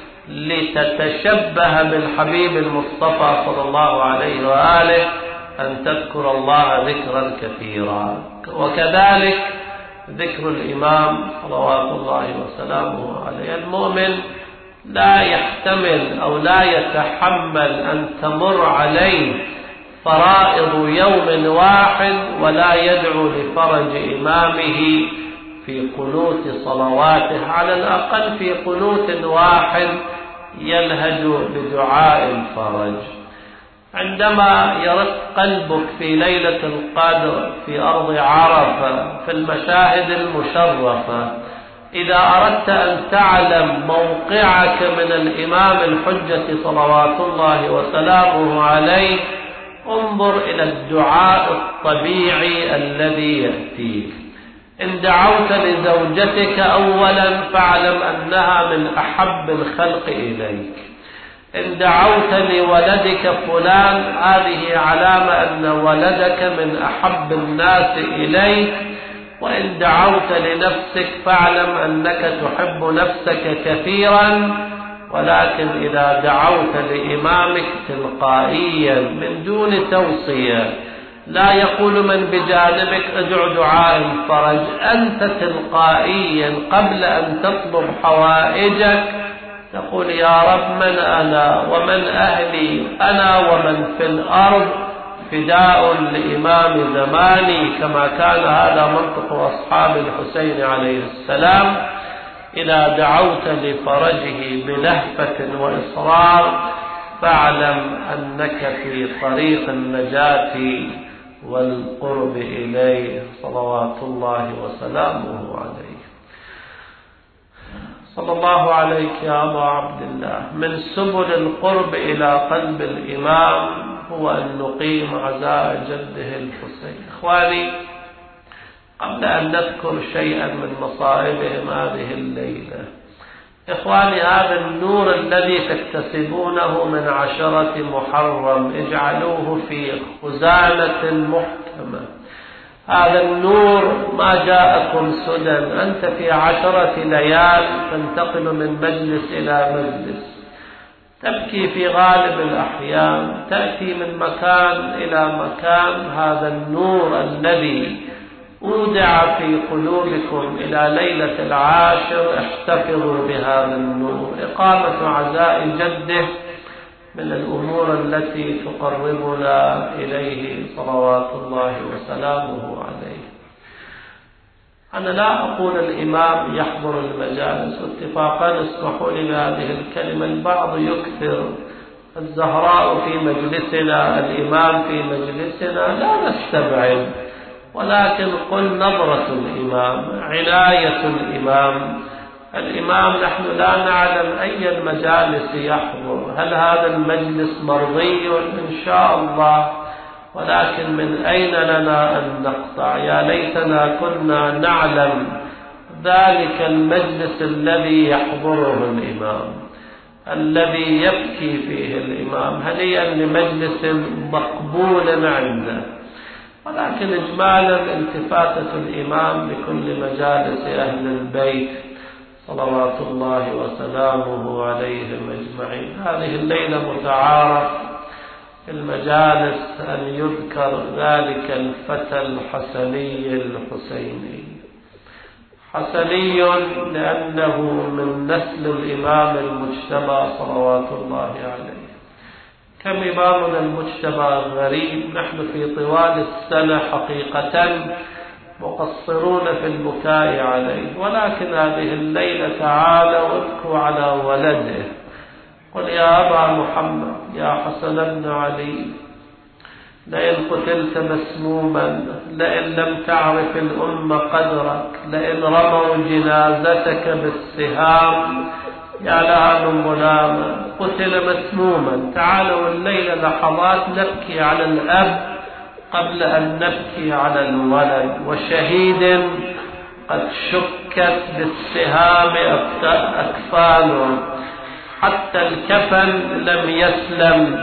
S1: لتتشبه بالحبيب المصطفى صلى الله عليه وآله أن تذكر الله ذكرا كثيرا، وكذلك ذكر الإمام صلوات الله وسلامه عليه. المؤمن لا يحتمل أو لا يتحمل أن تمر عليه فرائض يوم واحد ولا يدعو لفرج إمامه في قنوت صلواته، على الأقل في قنوت واحد يلهج بدعاء الفرج. عندما يرق قلبك في ليلة القدر في أرض عرفة في المشاهد المشرفة، إذا أردت أن تعلم موقعك من الإمام الحجة صلوات الله وسلامه عليه، انظر إلى الدعاء الطبيعي الذي يأتيك. إن دعوت لزوجتك أولا فاعلم أنها من أحب الخلق إليك. إن دعوت لولدك فلان هذه علامة أن ولدك من أحب الناس إليك. وإن دعوت لنفسك فاعلم أنك تحب نفسك كثيرا، ولكن إذا دعوت لإمامك تلقائيا من دون توصية، لا يقول من بجانبك ادع دعاء الفرج، أنت تلقائيا قبل أن تطلب حوائجك تقول يا رب من أنا ومن أهلي، أنا ومن في الأرض فداء لإمام زماني، كما كان هذا منطق أصحاب الحسين عليه السلام. إذا دعوت لفرجه بلهفة وإصرار فاعلم أنك في طريق النجاة والقرب إليه صلوات الله وسلامه عليه. صلى الله عليك يا أبا عبد الله. من سبل القرب إلى قلب الإمام هو أن نقيم عزاء جده الحسين. إخواني، قبل أن نذكر شيئا من مصائبهم هذه الليلة، إخواني هذا النور الذي تكتسبونه من 10 محرم اجعلوه في خزانة محكمة. هذا النور ما جاءكم سدى، أنت في 10 ليال تنتقل من مجلس إلى مجلس، تبكي في غالب الأحيان، تأتي من مكان إلى مكان. هذا النور الذي أودع في قلوبكم إلى ليلة 10 احتفظوا بهذا النور. إقامة عزاء جده من الأمور التي تقربنا إليه صلوات الله وسلامه عليه. أنا لا أقول الإمام يحضر المجالس، واتفاقا اسمحوا لي بهذه الكلمة، البعض يكثر الزهراء في مجلسنا، الإمام في مجلسنا، لا نستبعد، ولكن قل نظرة الإمام، عناية الإمام. الإمام نحن لا نعلم أي المجالس يحضر، هل هذا المجلس مرضي؟ إن شاء الله، ولكن من أين لنا أن نقطع؟ يا ليتنا كنا نعلم ذلك المجلس الذي يحضره الإمام، الذي يبكي فيه الإمام. هنيئا لمجلس مقبول عنده. ولكن إجمالا التفاتة الإمام لكل مجالس أهل البيت صلوات الله وسلامه عليهم أجمعين. هذه الليلة متعارف في المجالس أن يذكر ذلك الفتى الحسني الحسيني. حسني لأنه من نسل الإمام المجتبى صلوات الله عليه. كم إمامنا المجتبى غريب، نحن في طوال السنة حقيقة مقصرون في البكاء عليه، ولكن هذه الليلة تعالوا وابكوا على ولده. قل يا أبا محمد يا حسن بن علي، لئن قتلت مسموما، لئن لم تعرف الأمة قدرك، لئن رموا جنازتك بالسهام يا لها من ظلامة، قتل مسموما. تعالوا الليلة لحظات نبكي على الأب قبل أن نبكي على الولد، وشهيد قد شكت بالسهام أكفانهم، حتى الكفن لم يسلم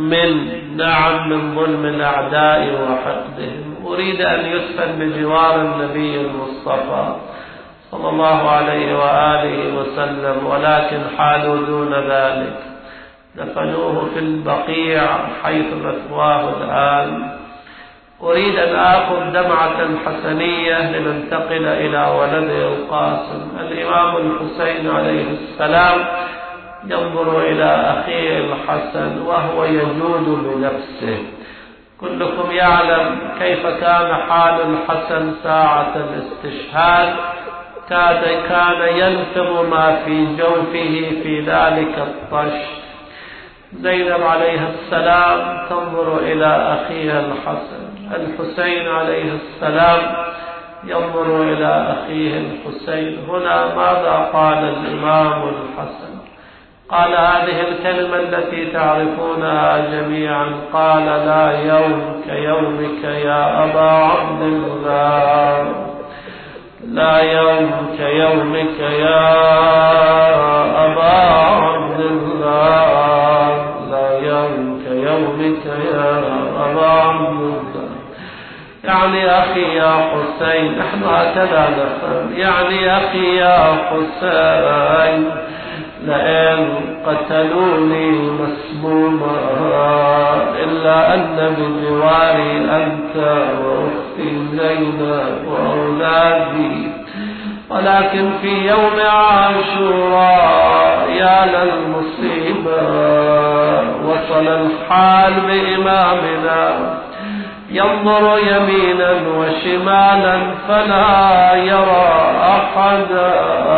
S1: من ظلم الأعداء وحقدهم. أريد أن يدفن بجوار النبي المصطفى صلى الله عليه وآله وسلم، ولكن حالوا دون ذلك، دفنوه في البقيع حيث مثواه الآن. أريد أن آخذ دمعة حسنية لننتقل إلى ولده القاسم. الإمام الحسين عليه السلام ينظر إلى أخيه الحسن وهو يجود بنفسه. كلكم يعلم كيف كان حال الحسن ساعة الاستشهاد، كان يلفظ ما في جوفه في ذلك الطش. زينب عليه السلام تنظر إلى أخيها الحسن، الحسين عليه السلام ينظر إلى أخيه الحسين. هنا ماذا قال الإمام الحسن؟ قال هذه الكلمة التي تعرفونها جميعا، قال: لا يوم كيومك يا أبا عبد الله، لا يوم كيومك يا أبا عبد الله، لا يوم كيومك يا أبا عبد الله. يعني أخي يا حسين، نحن هكذا نفهم، يعني أخي يا حسين، لئن قتلوني مسموما إلا أن بجواري أنت وأختي زينب وأولادي. ولكن في يوم عاشوراء يا للمصيبة، وصل الحال بإمامنا ينظر يمينا وشمالا فلا يرى أحدا.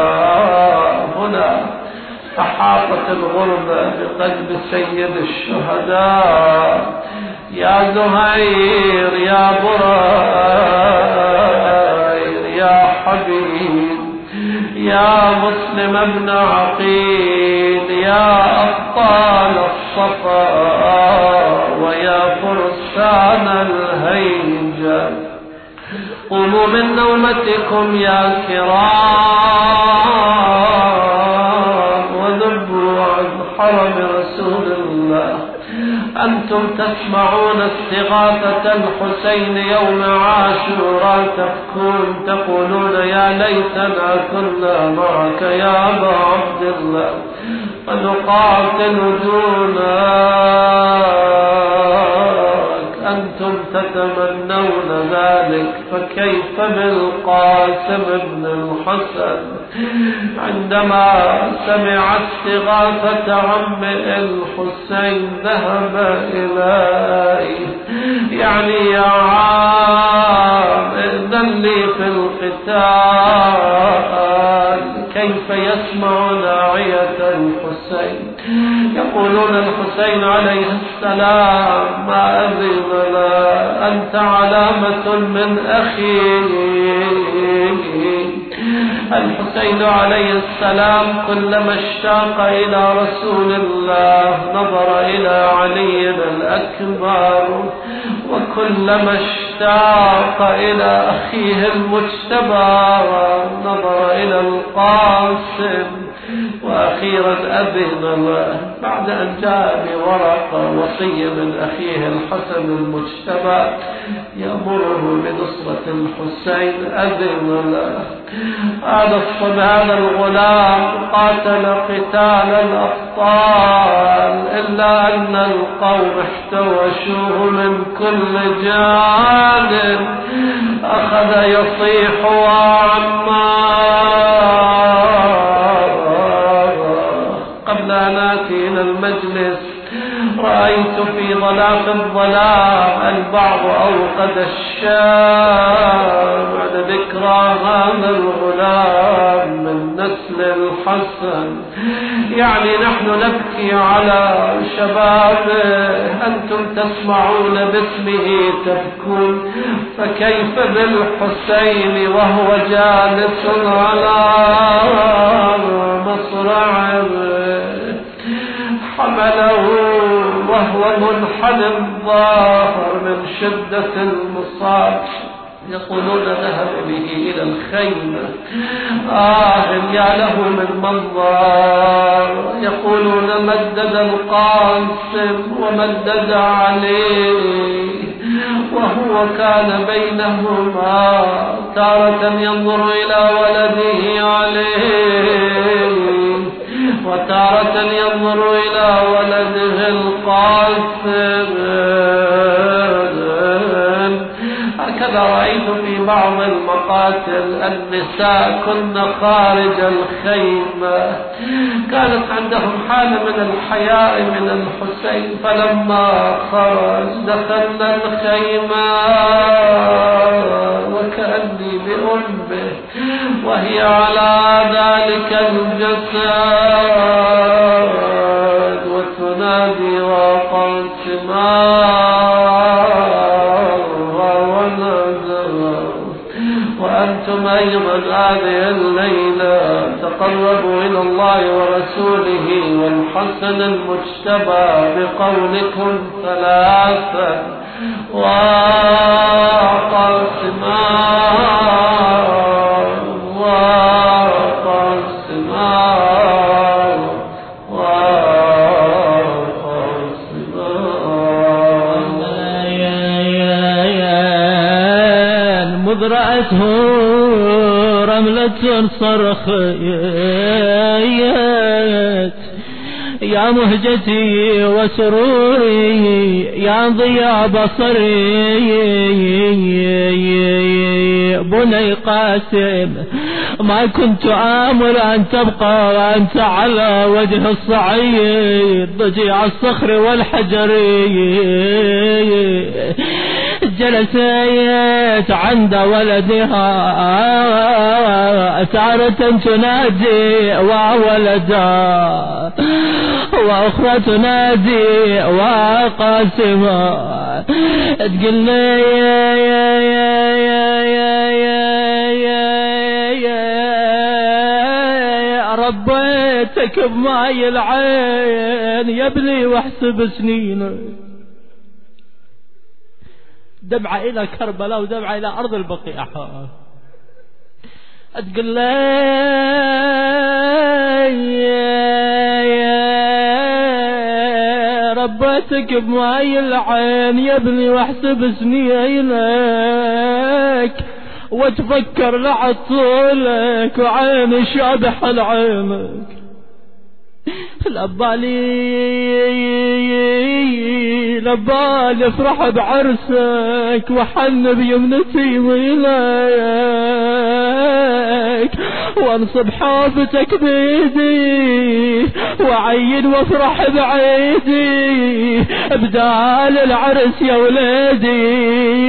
S1: هنا أحاطت الغربة بقلب سيد الشهداء. يا زهير، يا برير، يا حبيب، يا مسلم ابن عقيل، يا أبطال الصفا ويا فرسان الهيجة، قوموا من نومتكم يا كرام وذبوا عن حرم رسول الله. أنتم تسمعون استغاثة الحسين يوم عاشوراء، تبكون تقولون يا ليتنا كنا معك يا أبا عبد الله فنقاتل دونك. أنتم تتمنون ذلك، فكيف بالقاسم بن الحسن عندما سمع استغاثة عم الحسين ذهب إليه، يعني يا عام إذن لي في القتال. كيف يسمع ناعية الحسين؟ يقولون الحسين عليه السلام ما أذن لا، أنت علامة من أخيه. الحسين عليه السلام كلما اشتاق إلى رسول الله نظر إلى علي الأكبر، وكلما اشتاق إلى أخيه المجتبى نظر إلى القاسم. وأخيرا أذن له بعد أن جاء بورقة وصية من أخيه الحسن المجتبى يأمره بنصرة الحسين، أذن له. هذا الغلام قاتل قتال الأبطال، إلا أن القوم احتوشوه من كل جانب، أخذ يصيح وعمار. قبل أن آتي إلى المجلس رأيت في ظلام الظلام البعض أوقد الشام بعد ذكرى هذا الغلام من نسل الحسن. يعني نحن نبكي على شبابه، أنتم تسمعون باسمه تبكون، فكيف بالحسين وهو جالس على مصرعه حمله وهو منحنى الظاهر من شدة المصاب.
S2: يقولون ذهب به إلى الخيمة. يا له من منظر. يقولون مدد القاسم ومدد عليه وهو كان بينهما، تارة ينظر إلى ولده عليه وتارة ينظر إلى ولده القاسم. هكذا رأيت في بعض المقاتل النساء كن خارج الخيمة، كانت عندهم حالة من الحياء من الحسين، فلما خرج دخلنا الخيمة وكأني بأمه وهي على ذلك الجسد وتنادي وقاسما وأنتم أيضا هذه الليلة تقربوا إلى الله ورسوله والحسن المجتبى بقولكم ثلاثا وقاسما
S3: رأته رملة صرخيت يا مهجتي وسروري يا ضياء بصري بني قاسم ما كنت آمل أن تبقى وأنت على وجه الصعيد ضجيع الصخر والحجر. جلست عند ولدها تارة تنادي وولدا وأخرى تنادي وقاسما تقول لي ربيتك بماي العين يا ابني واحسب سنينك. دمعة إلى كربلاء ودمعة إلى أرض البقيع. تقول لي ربيتك بماي العين يا ابني واحسب سنينك وتفكر لعطولك وعين شابح العينك. لبالي افرح بعرسك وحن بيمنتي ويلك وانصب حوفتك بيدي وعين وافرح بعيدي بدال العرس يا وليدي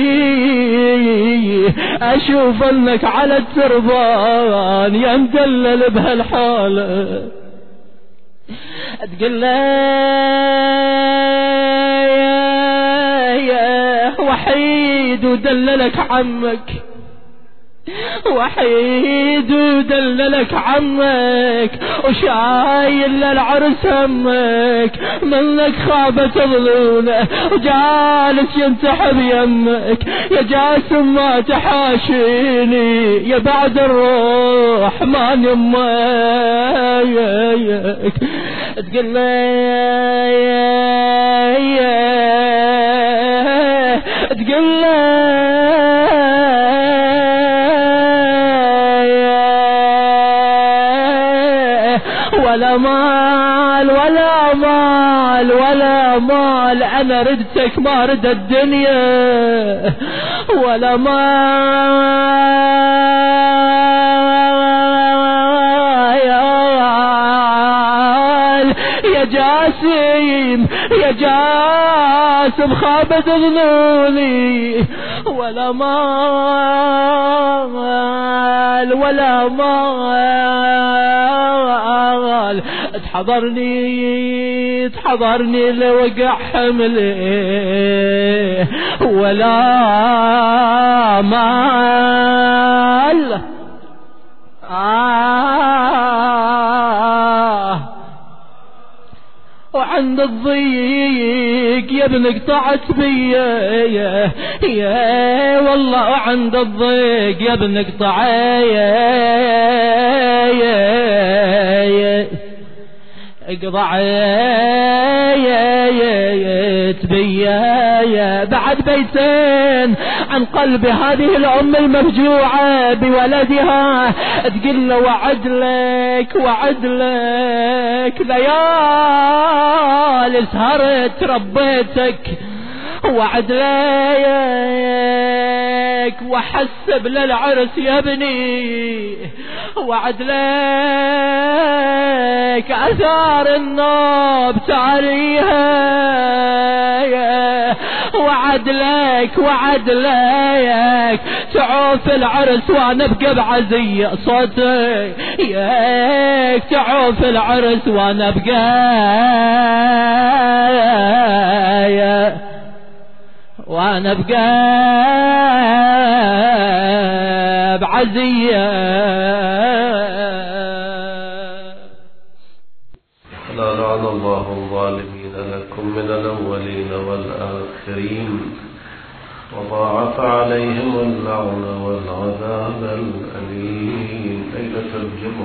S3: اشوف انك على التربان يا مدلل بهالحالة. تقول لي وحيد ودللك عمك وحيد ودللك عمك وشايل للعرس همك منك خابت ظلوله وجالس ينتحب يمك يا جاسم ما تحاشيني يا بعد الروح ما نمك. تقول لي تقول لي ولا مال ولا مال ولا مال أنا ردتك ما رد الدنيا ولا مال يا جاسم يا جاسم خابت ظنوني ولا مال ولا مال تحضرني لوقع حملي ولا مال وعند الضيق يا ابن قطعت بيا يا والله عند الضيق يا ابن قطعت بيا بعد بيتين عن قلب هذه الأم المفجوعة بولدها تقول له وعد لك ليالي سهرت ربيتك وعد لك وحسب للعرس يا ابني وعد لك أثار النوب تاريها وعد لك تعوف العرس وانا بقى بعزية صوتي ياك تعوف العرس وانا بقى بعزية.
S1: لا لعن الله الظالمين لكم من الأولين والآخرين وضاعف عليهم اللعن والعذاب الأليم. ليلة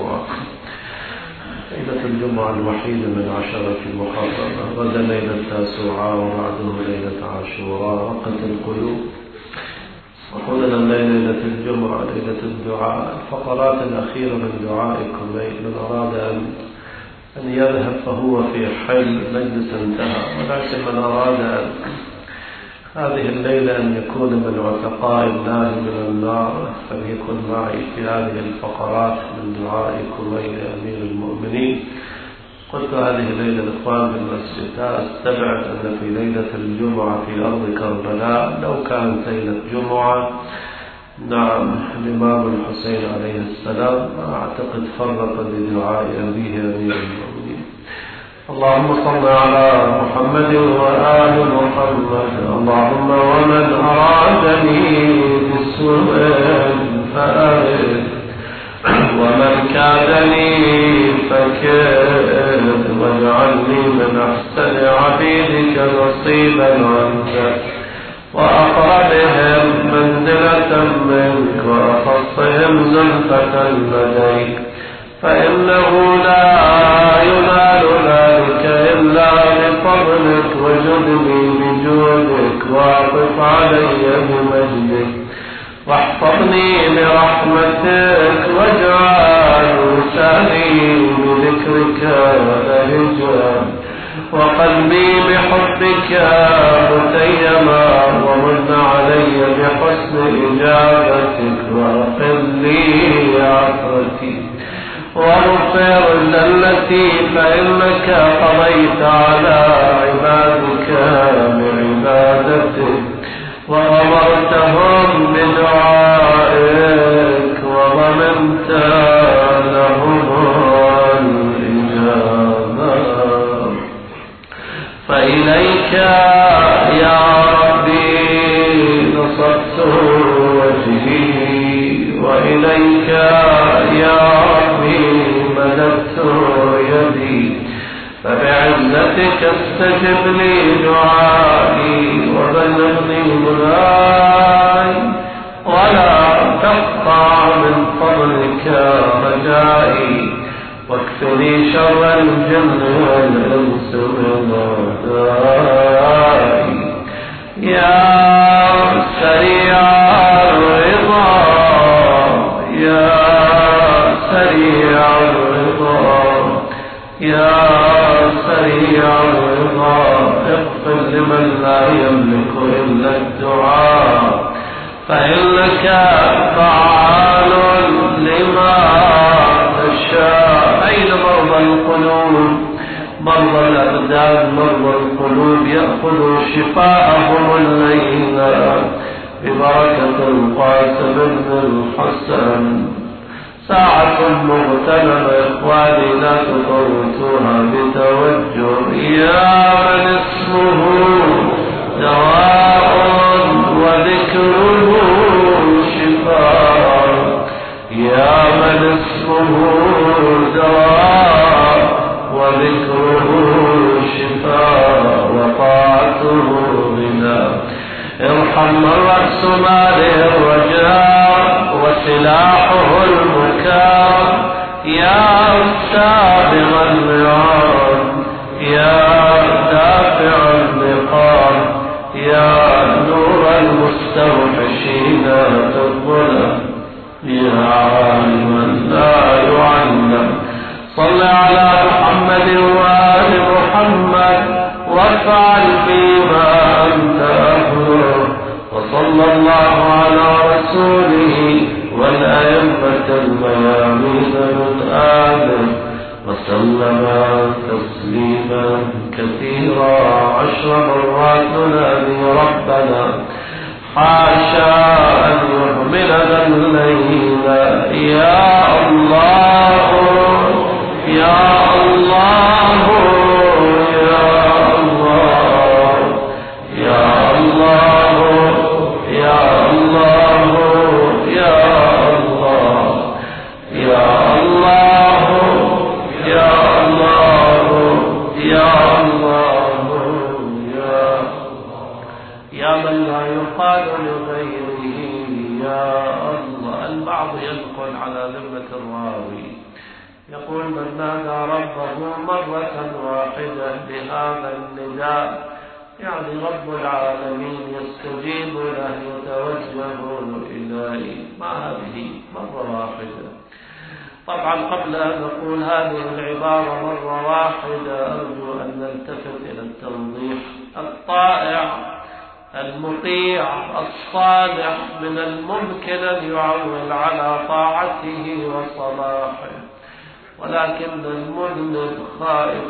S1: الجمعة الوحيدة من عشرة المحرم، غدا ليلة التاسوعاء وبعده ليلة عاشوراء وقت القلوب. وقلنا ليلة الجمعة ليلة الدعاء. الفقرات الأخيرة من دعائكم من أراد أن يذهب فهو في حل مجلس انتهى، ولكن من أراد هذه الليلة أن يكون من عتقاء الله من النار فليكن معي في هذه الفقرات من دعائكم إلى أمير المؤمنين. قلت هذه الليلة الإخوان بالمسجد لا أستبعد أن في ليلة الجمعة في أرض كربلاء لو كانت ليلة جمعة نعم الإمام الحسين عليه السلام أعتقد فرق بدعاء أبيه أمير المؤمنين. اللهم صل على محمد وآل محمد. اللهم ومن أرادني بسوء فأرد ومن كادني فكد واجعلني من أحسن عبيدك نصيبا عندك وأقربهم منزلة منك وأخصهم زلفة لديك، فإنه لا ينال ذلك إلا بفضلك وجدني بجودك وأعطف علي بمجدك واحفظني برحمتك واجعل لساني بذكرك لهجا وقلبي بحبك متيما ومن علي بحسن إجابتك وأقل لي عثرتي واغفر ذلتي فإنك قضيت على عبادك بعبادتك وأمرتهم بدعائك وضمنت لهم الإجابة. فإليك يا ربي نصبت وجهي وإليك يا ربي مددت يدي، فبعزتك استجب لي دعائي وبلغني مناي ولا تقطع من فضلك رجائي واكفني شر الجن والإنس من أعدائي. يا سريع الرضا يا سريع الرضا يا سريع الرضا اغفر لمن لا يملك إلا الدعاء فإنك فعال لما تشاء. أين مرضى القلوب مرضى الأبدان مرضى القلوب يأخذوا شفاءهم الليلة ببركة القاسم بن الحسن. ساعة مغتنمة إخواني لا تفوتوها بتوجه. يا من اسمه دواء وذكره شفاء، يا من اسمه دواء وذكره شفاء وطاعته
S2: من رأس ماله الرجاء وسلاحه البكاء، يا سابغ النعم، يا دافع النقام، يا نور المستوحشين الظلم، يا عالما لا يعلم. صل على محمد وآل محمد وافعل فيما أنت أهله، وصلى الله على رسوله والأئمة الميامين من آله وسلم تسليما كثيرا 10 مرات ننادي ربنا حاشا أن يهملنا الليل. يا الله يا الله يا الله يا الله يا الله يا الله يا الله يا الله يا الله يا من لا يقال لغيره يا الله. البعض ينقل على ذمة الراوي يقول من نادى ربه مرة واحدة بهذا النداء يعني رب العالمين يستجيب له يتوجه إليه. ما هذه مرة واحدة؟ طبعا قبل أن نقول هذه العبارة مرة واحدة أرجو أن نلتفت إلى التوضيح. الطائع المطيع الصالح من الممكن أن يعول على طاعته وصلاحه، ولكن المذنب خائف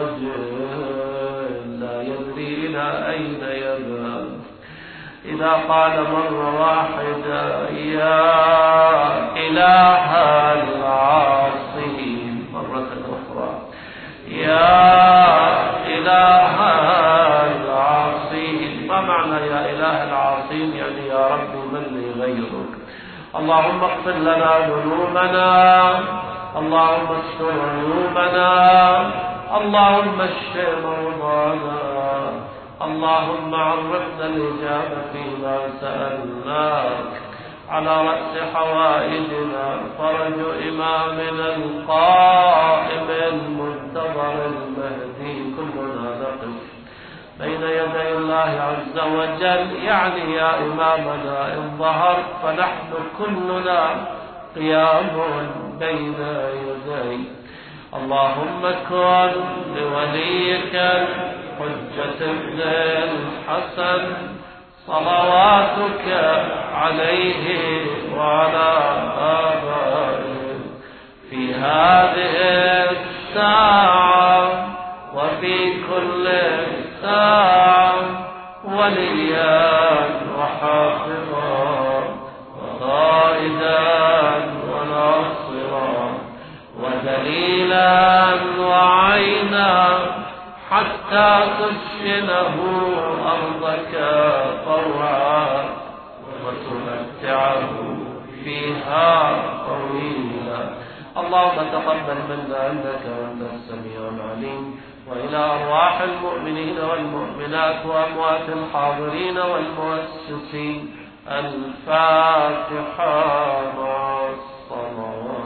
S2: وجل لا يدري إلى أين يذهب. إذا قال مرة واحدة يا إله العاصين مرة أخرى يا إله العاصين. ما معنى يا إله العاصين؟ يعني يا رب من لي غيرك. اللهم اغفر لنا ذنوبنا، اللهم استر عيوبنا، اللهم اشف مرضانا، اللهم عرفنا الإجابة فيما سألناك. على رأس حوائجنا فرج إمامنا القائم المنتظر المهدي كلنا نقف بين يدي الله عز وجل. يعني يا إمامنا إن ظهرت فنحن كلنا قيام بين يديك. اللهم كن لوليك حجة ابن الحسن صلواتك عليه وعلى آبائه في هذه الساعة وفي كل ساعة وليا وحافظا وقائدا وناصرا ودليلا وعينا حتى تسكنه أرضك طوعا وتمتعه فيها طويلا. اللهم تقبل منا إنك أنت السميع العليم، وإلى أرواح المؤمنين والمؤمنات وأموات الحاضرين والمؤسسين الفاتحة مع الصلوات.